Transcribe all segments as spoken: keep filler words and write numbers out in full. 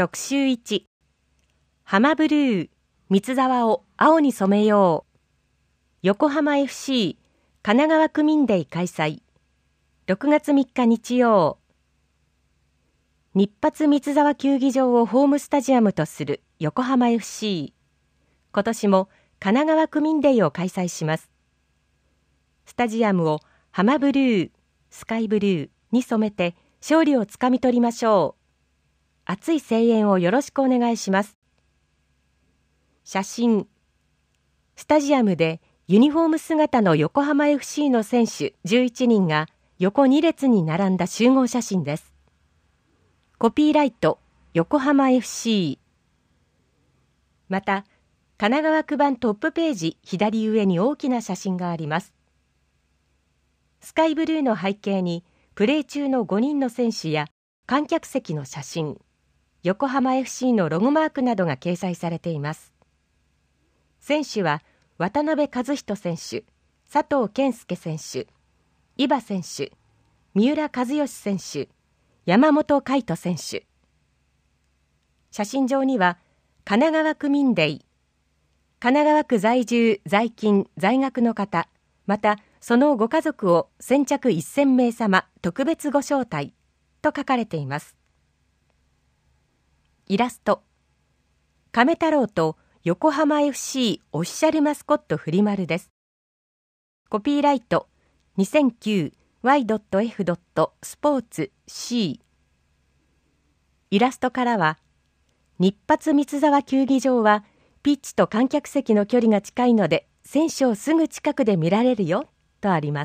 特集いち、ハマブルー、三沢を青に染めよう。横浜 エフシー 神奈川区民デー開催。ろくがつみっか日曜。日発三沢球技場をホームスタジアムとする横浜 エフシー。今年も神奈川区民デーを開催します。スタジアムをハマブルー、スカイブルーに染めて勝利をつかみ取りましょう。熱い声援をよろしくお願いします。写真。スタジアムでユニフォーム姿の横浜 エフシー の選手じゅういちにんが横に列に並んだ集合写真です。コピーライト、横浜 エフシー。また、神奈川区版トップページ左上に大きな写真があります。スカイブルーの背景にプレー中のごにんの選手や観客席の写真、横浜 エフシー のロゴマークなどが掲載されています。選手は渡辺和人選手、佐藤健介選手、伊庭選手、三浦知良選手、山本海人選手。写真上には神奈川区民デー、神奈川区在住在勤在学の方、またそのご家族を先着せんめい様特別ご招待と書かれています。イラスト。亀太郎と横浜 エフシー オフィシャルマスコットフリマルです。コピーライト にせんきゅうワイエフスポーツシー。イラストからは、日発三沢球技場はピッチと観客席の距離が近いので選手をすぐ近くで見られるよとあります。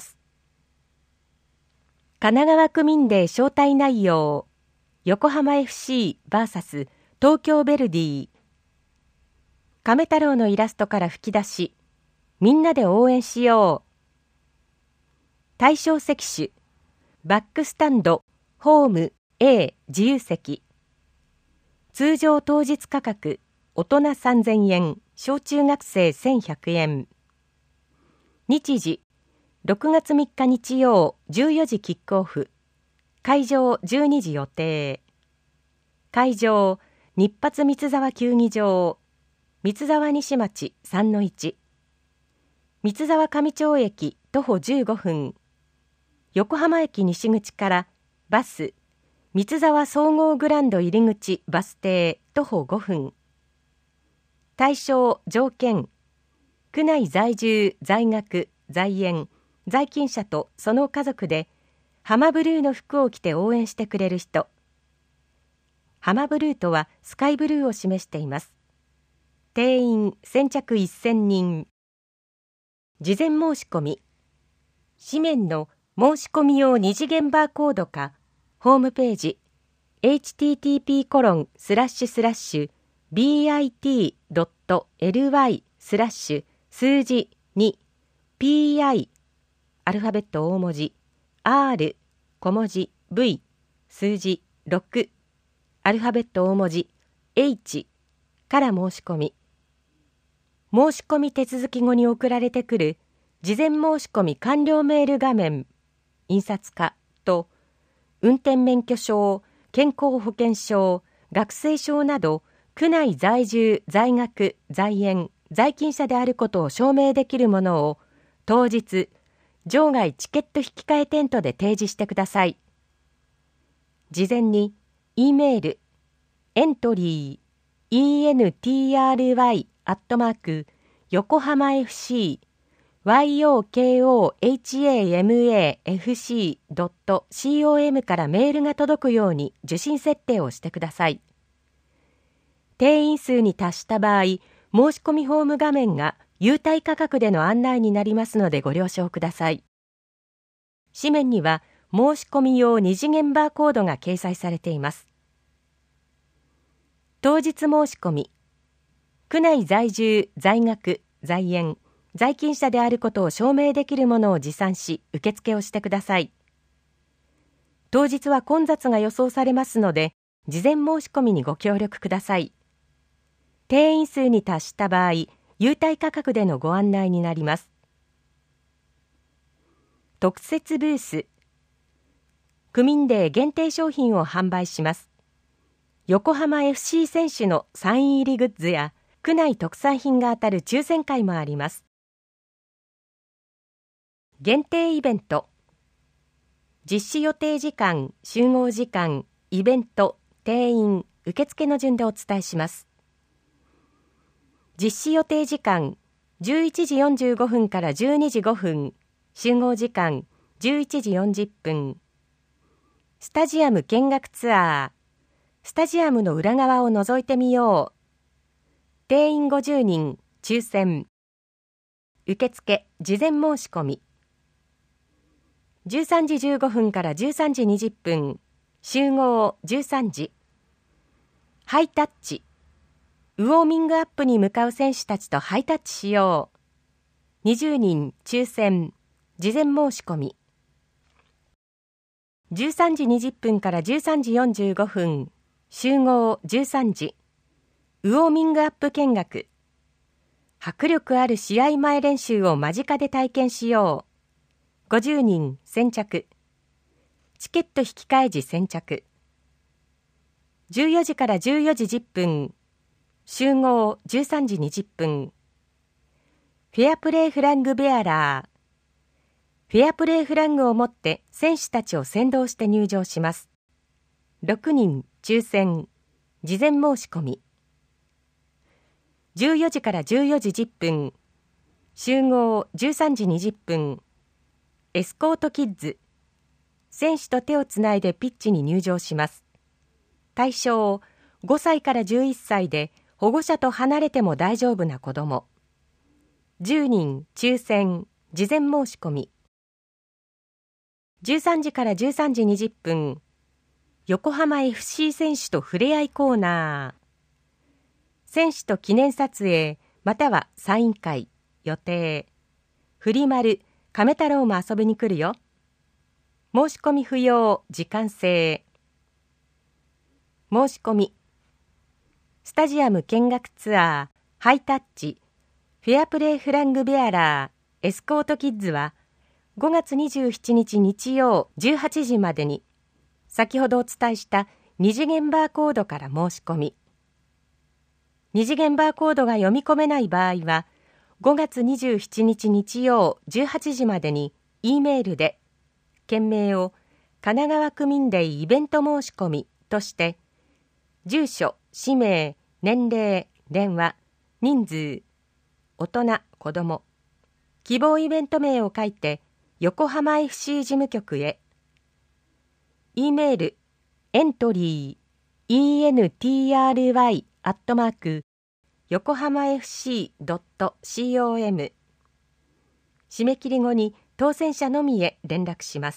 神奈川区民デー招待内容、横浜 エフシーブイエス 東京ヴェルディ。亀太郎のイラストから吹き出し、みんなで応援しよう。対象席種、バックスタンド、ホーム A 自由席。通常当日価格、大人さんぜんえん、小中学生せんひゃくえん。日時、ろくがつみっか日曜じゅうよじキックオフ。会場じゅうにじ予定。会場、日発三沢球技場。三沢西町 さんのいち。三沢上町駅徒歩じゅうごふん。横浜駅西口からバス三沢総合グランド入り口バス停徒歩ごふん。対象条件、区内在住在学在園在勤者とその家族でハマブルーの服を着て応援してくれる人。ハマブルーとはスカイブルーを示しています。定員先着せんにん。事前申し込み。紙面の申し込み用二次元バーコードか、ホームページ エイチティーティーピーコロンスラッシュスラッシュビーアイティードットエルワイスラッシュ数字に ピーアイ アルファベット大文字 R 小文字 V 数字ろくアルファベット大文字 H から申し込み。申し込み手続き後に送られてくる事前申し込み完了メール画面、印刷化と運転免許証、健康保険証、学生証など区内在住、在学、在園、在勤者であることを証明できるものを当日、場外チケット引換テントで提示してください。事前に E メール、エントリー、エントリー アットマーク、横浜 エフシー、ヨコハマエフシー ドット コム からメールが届くように受信設定をしてください。定員数に達した場合、申し込みフォーム画面が優待価格での案内になりますのでご了承ください。紙面には申し込み用二次元バーコードが掲載されています。当日申し込み。区内在住、在学、在園、在勤者であることを証明できるものを持参し、受付をしてください。当日は混雑が予想されますので、事前申し込みにご協力ください。定員数に達した場合、優待価格でのご案内になります。特設ブース。区民デー限定商品を販売します。 横浜 エフシー 選手のサイン入りグッズや区内特産品が当たる抽選会もあります。限定イベント。実施予定時間、集合時間、イベント、定員、受付の順でお伝えします。実施予定時間、じゅういちじよんじゅうごふんからじゅうにじごふん、集合時間、じゅういちじよんじゅっぷん。スタジアム見学ツアー。スタジアムの裏側を覗いてみよう。定員ごじゅうにん、抽選。受付、事前申し込み。じゅうさんじじゅうごふんからじゅうさんじにじゅっぷん、集合じゅうさんじ。ハイタッチ。ウォーミングアップに向かう選手たちとハイタッチしよう。にじゅうにん、抽選。事前申し込み。じゅうさんじにじゅっぷんからじゅうさんじよんじゅうごふん、集合じゅうさんじ。ウォーミングアップ見学。迫力ある試合前練習を間近で体験しよう。ごじゅうにん先着。チケット引き換え時先着。じゅうよじからじゅうよじじゅっぷん、集合じゅうさんじにじゅっぷん。フェアプレーフラッグベアラー。フェアプレーフラッグを持って選手たちを先導して入場します。ろくにん抽選。事前申し込み。じゅうよじからじゅうよじじゅっぷん、集合じゅうさんじにじゅっぷん。エスコートキッズ。選手と手をつないでピッチに入場します。対象ごさいからじゅういっさいで保護者と離れても大丈夫な子ども。じゅうにん抽選。事前申し込み。じゅうさんじからじゅうさんじにじゅっぷん、横浜 エフシー 選手とふれあいコーナー。選手と記念撮影またはサイン会予定。フリマル亀太郎も遊びに来るよ。申し込み不要、時間制。申し込み。スタジアム見学ツアー、ハイタッチ、フェアプレーフラッグベアラー、エスコートキッズはごがつにじゅうしちにち日曜じゅうはちじまでに、先ほどお伝えした二次元バーコードから申し込み。二次元バーコードが読み込めない場合は、ごがつにじゅうしちにち日曜じゅうはちじまでに E メールで、件名を神奈川区民デイイベント申し込みとして、住所、氏名、年齢、電話、人数、大人、子供、希望イベント名を書いて、横浜 エフシー 事務局へ。E メール、エントリー、entry アットマーク、横浜 エフシー ドット コム。締め切り後に当選者のみへ連絡します。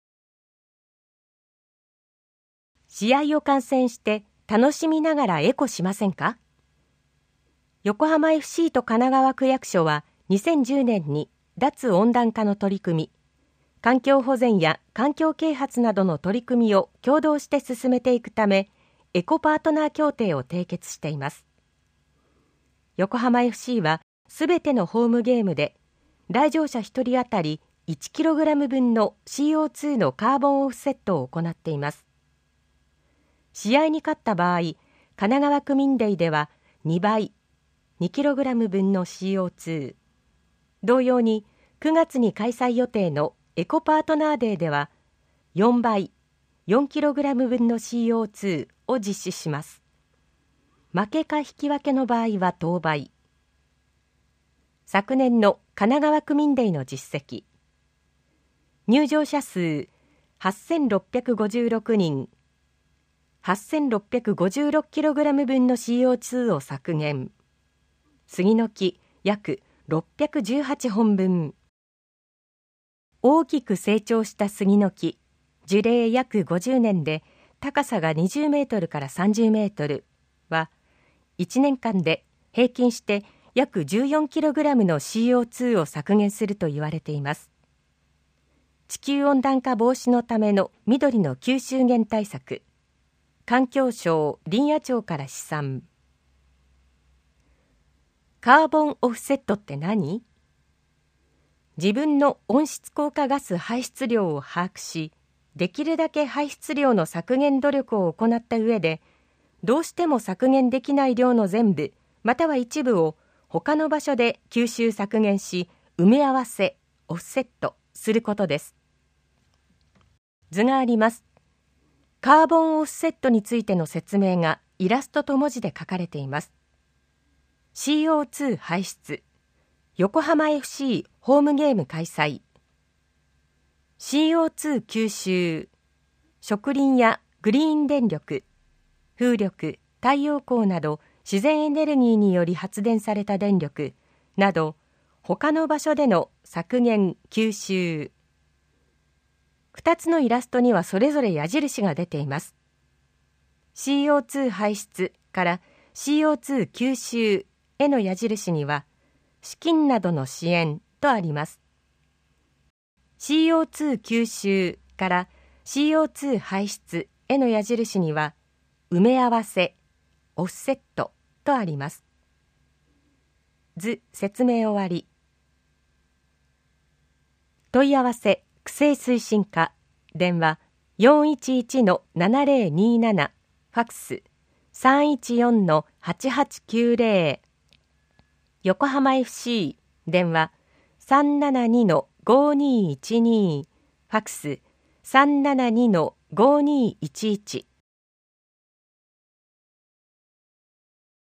試合を観戦して楽しみながらエコしませんか？横浜 エフシー と神奈川区役所はにせんじゅうねんに脱温暖化の取り組み、環境保全や環境啓発などの取り組みを共同して進めていくため、エコパートナー協定を締結しています。横浜 エフシー はすべてのホームゲームで来場者ひとり当たり いちキログラム 分の シーオーツー のカーボンオフセットを行っています。試合に勝った場合、神奈川区民デイではにばい にキログラム 分の シーオーツー、同様にくがつに開催予定のエコパートナーデーではよんばい よんキログラム 分の シーオーツー を実施します。負けか引き分けの場合は当倍。昨年の神奈川区民デーの実績。入場者数はっせんろっぴゃくごじゅうろくにん、はっせんろっぴゃくごじゅうろくキログラム 分の シーオーツー を削減。杉の木約ろっぴゃくじゅうはちほんぶん。大きく成長した杉の木、樹齢約ごじゅうねんで高さがにじゅうメートルからさんじゅうメートルは、いちねんかんで平均して約 じゅうよんキログラム の シーオーツー を削減すると言われています。地球温暖化防止のための緑の吸収源対策、環境省林野庁から試算。カーボンオフセットって何？自分の温室効果ガス排出量を把握し、できるだけ排出量の削減努力を行った上で、 どうしても削減できない量の全部または一部を他の場所で吸収削減し埋め合わせオフセットすることです。図があります。カーボンオフセットについての説明がイラストと文字で書かれています。 シーオーツー 排出、横浜 エフシー ホームゲーム開催、 シーオーツー 吸収、植林やグリーン電力、風力、太陽光など自然エネルギーにより発電された電力など他の場所での削減・吸収。ふたつのイラストにはそれぞれ矢印が出ています。 シーオーツー 排出から シーオーツー 吸収への矢印には資金などの支援とあります。 シーオーツー 吸収から シーオーツー 排出への矢印には埋め合わせオフセットとあります。図説明終わり。問い合わせ区政推進課、電話 よんいちいちのななぜろになな、ファックス さんいちよんのはちはちきゅうぜろ、横浜 エフシー 電話 さんななにのごにいちに、ファックス さんななにのごにいちいち。